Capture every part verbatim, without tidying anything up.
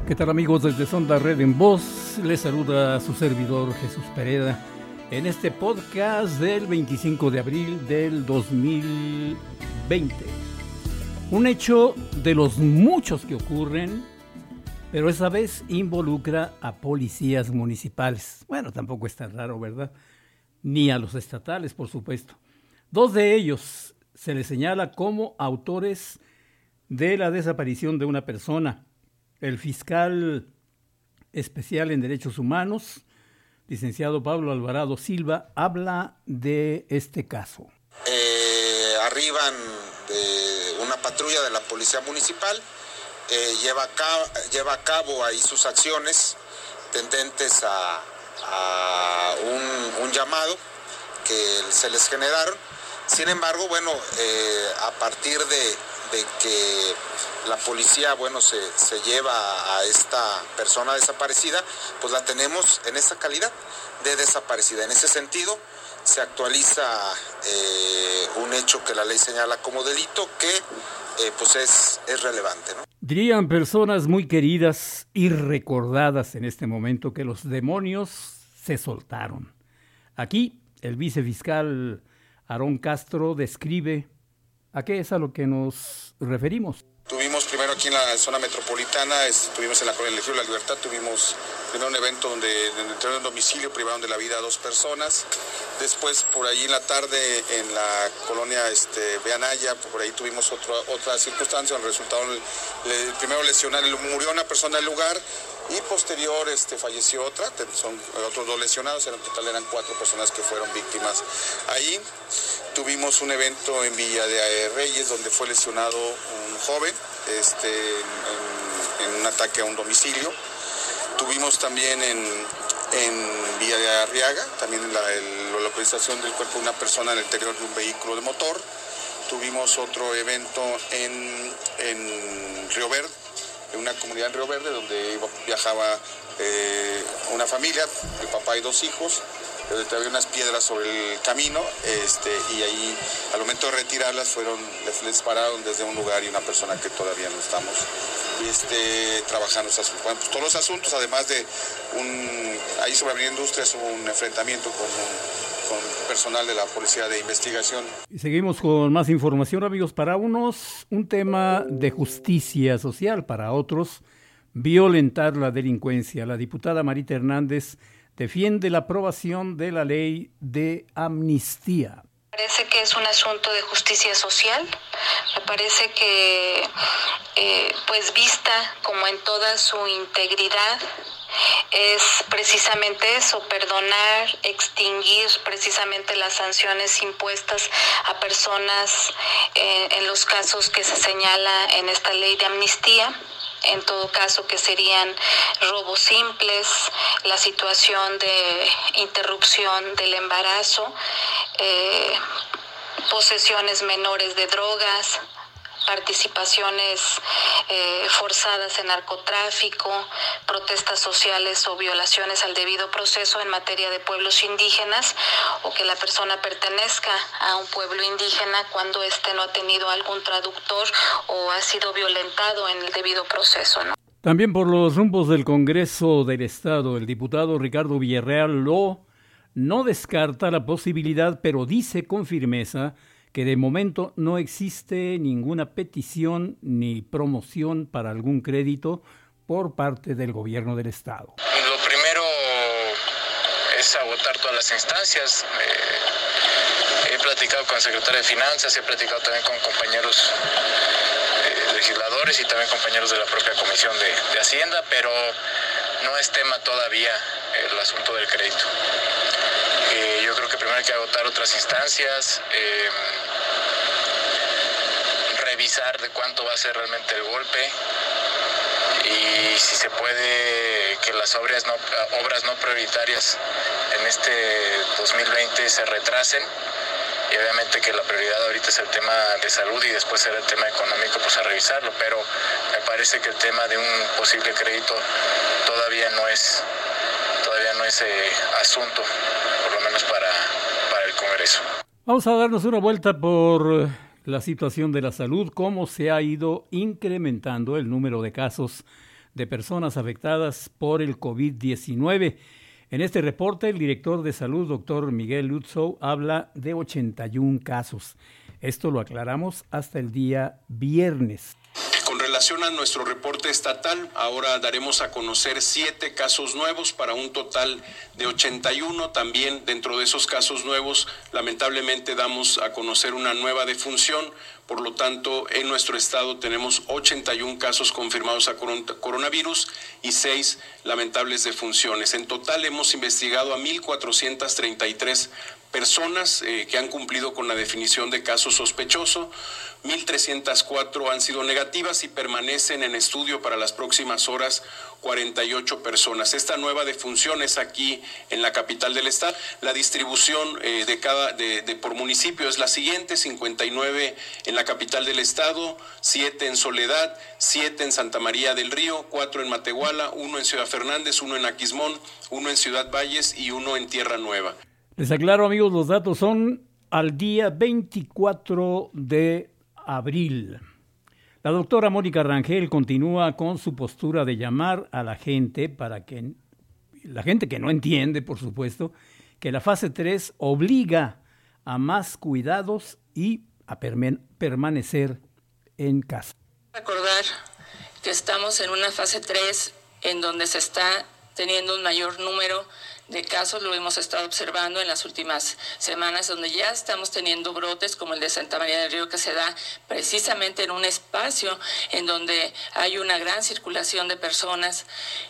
¿Qué tal, amigos? Desde Sonda Red en Voz, les saluda su servidor Jesús Pereda en este podcast del veinticinco de abril del dos mil veinte. Un hecho de los muchos que ocurren, pero esa vez involucra a policías municipales. Bueno, tampoco es tan raro, ¿verdad? Ni a los estatales, por supuesto. Dos de ellos se les señala como autores de la desaparición de una persona. El fiscal especial en Derechos Humanos, licenciado Pablo Alvarado Silva, habla de este caso. Eh, arriban de una patrulla de la Policía Municipal, eh, lleva, a cabo, lleva a cabo ahí sus acciones tendentes a, a un, un llamado que se les generaron. Sin embargo, bueno, eh, a partir de, de que la policía, bueno, se, se lleva a esta persona desaparecida, pues la tenemos en esa calidad de desaparecida. En ese sentido, se actualiza eh, un hecho que la ley señala como delito que eh, pues es, es relevante, ¿no? Dirían personas muy queridas y recordadas en este momento que los demonios se soltaron. Aquí, el vicefiscal Aarón Castro describe a qué es a lo que nos referimos. Tuvimos primero aquí en la zona metropolitana, estuvimos en la Colonia Ejido de la Libertad, tuvimos primero un evento donde dentro de un domicilio privaron de la vida a dos personas. Después, por ahí en la tarde, en la colonia este, Beanaya, por ahí tuvimos otro, otra circunstancia donde resultaron, el primero lesionado, murió una persona del lugar y posterior este, falleció otra, son otros dos lesionados, en total eran cuatro personas que fueron víctimas. Ahí tuvimos un evento en Villa de Reyes donde fue lesionado un joven este, en, en un ataque a un domicilio. Tuvimos también en, en Villa de Arriaga, también en la, en la localización del cuerpo de una persona en el interior de un vehículo de motor. Tuvimos otro evento en, en Río Verde, en una comunidad en Río Verde donde viajaba eh, una familia, el papá y dos hijos. Había unas piedras sobre el camino este, y ahí al momento de retirarlas fueron, les, les pararon desde un lugar y una persona que todavía no estamos este, trabajando. Bueno, pues todos los asuntos, además de un, ahí sobre Avenida Industrias hubo un enfrentamiento con, un, con personal de la Policía de Investigación. Y seguimos con más información, amigos. Para unos, un tema de justicia social, para otros, violentar la delincuencia. La diputada Marita Hernández defiende la aprobación de la ley de amnistía. Me parece que es un asunto de justicia social. Me parece que, eh, pues vista como en toda su integridad, es precisamente eso, perdonar, extinguir precisamente las sanciones impuestas a personas eh, en los casos que se señala en esta ley de amnistía. En todo caso, que serían robos simples, la situación de interrupción del embarazo, eh, posesiones menores de drogas, participaciones eh, forzadas en narcotráfico, protestas sociales o violaciones al debido proceso en materia de pueblos indígenas, o que la persona pertenezca a un pueblo indígena cuando éste no ha tenido algún traductor o ha sido violentado en el debido proceso, ¿no? También por los rumbos del Congreso del Estado, el diputado Ricardo Villarreal Lo no descarta la posibilidad, pero dice con firmeza que de momento no existe ninguna petición ni promoción para algún crédito por parte del gobierno del Estado. Lo primero es agotar todas las instancias. Eh, he platicado con el secretario de Finanzas, he platicado también con compañeros eh, legisladores y también compañeros de la propia Comisión de, de Hacienda, pero no es tema todavía el asunto del crédito. Eh, yo creo que primero hay que agotar otras instancias, eh, revisar de cuánto va a ser realmente el golpe y si se puede que las obras no, obras no prioritarias en este dos mil veinte se retrasen, y obviamente que la prioridad ahorita es el tema de salud y después será el tema económico, pues a revisarlo, pero me parece que el tema de un posible crédito todavía no es todavía no es eh, asunto, por lo menos para, para el Congreso. Vamos a darnos una vuelta por la situación de la salud, cómo se ha ido incrementando el número de casos de personas afectadas por el covid diecinueve. En este reporte, el director de salud, doctor Miguel Lutzow, habla de ochenta y un casos. Esto lo aclaramos hasta el día viernes. Con relación a nuestro reporte estatal, ahora daremos a conocer siete casos nuevos para un total de ochenta y uno. También dentro de esos casos nuevos, lamentablemente damos a conocer una nueva defunción. Por lo tanto, en nuestro estado tenemos ochenta y un casos confirmados a coronavirus y seis lamentables defunciones. En total hemos investigado a mil cuatrocientas treinta y tres personas eh, que han cumplido con la definición de caso sospechoso. mil trescientas cuatro han sido negativas y permanecen en estudio para las próximas horas cuarenta y ocho personas. Esta nueva defunción es aquí en la capital del estado. La distribución eh, de cada de, de por municipio es la siguiente: cincuenta y nueve en la capital del estado, siete en Soledad, siete en Santa María del Río, cuatro en Matehuala, uno en Ciudad Fernández, uno en Aquismón, uno en Ciudad Valles y uno en Tierra Nueva. Les aclaro, amigos, los datos son al día veinticuatro de abril. La doctora Mónica Rangel continúa con su postura de llamar a la gente para que, la gente que no entiende, por supuesto, que la fase tres obliga a más cuidados y a perme- permanecer en casa. Recordar que estamos en una fase tres en donde se está teniendo un mayor número de casos, lo hemos estado observando en las últimas semanas, donde ya estamos teniendo brotes como el de Santa María del Río, que se da precisamente en un espacio en donde hay una gran circulación de personas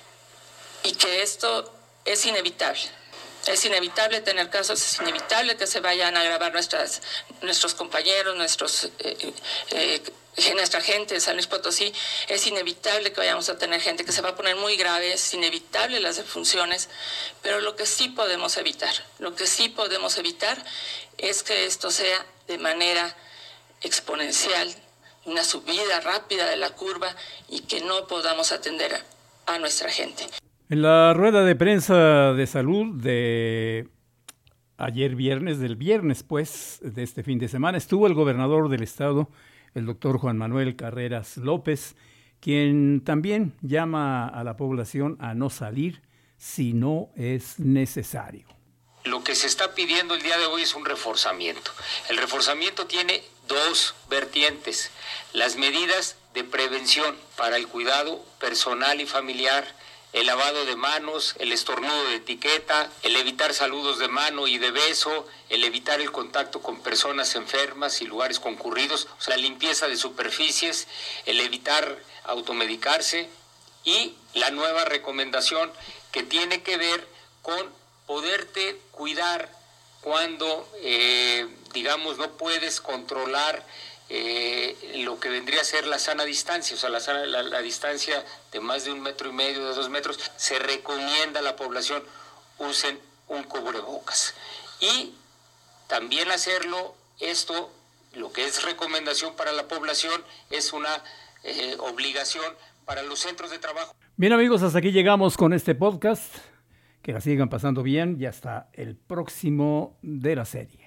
y que esto es inevitable. Es inevitable tener casos, es inevitable que se vayan a agravar nuestras, nuestros compañeros, nuestros, eh, eh, nuestra gente de San Luis Potosí. Es inevitable que vayamos a tener gente que se va a poner muy grave, es inevitable las defunciones, pero lo que sí podemos evitar, lo que sí podemos evitar es que esto sea de manera exponencial, una subida rápida de la curva y que no podamos atender a, a nuestra gente. En la rueda de prensa de salud de ayer viernes, del viernes pues, de este fin de semana, estuvo el gobernador del estado, el doctor Juan Manuel Carreras López, quien también llama a la población a no salir si no es necesario. Lo que se está pidiendo el día de hoy es un reforzamiento. El reforzamiento tiene dos vertientes: las medidas de prevención para el cuidado personal y familiar, el lavado de manos, el estornudo de etiqueta, el evitar saludos de mano y de beso, el evitar el contacto con personas enfermas y lugares concurridos, o sea, la limpieza de superficies, el evitar automedicarse y la nueva recomendación que tiene que ver con poderte cuidar cuando, eh, digamos, no puedes controlar Eh, lo que vendría a ser la sana distancia, o sea, la, sana, la, la distancia de más de un metro y medio, de dos metros. Se recomienda a la población usen un cubrebocas y también hacerlo, esto, lo que es recomendación para la población, es una eh, obligación para los centros de trabajo. Bien, amigos, hasta aquí llegamos con este podcast. Que la sigan pasando bien y hasta el próximo de la serie.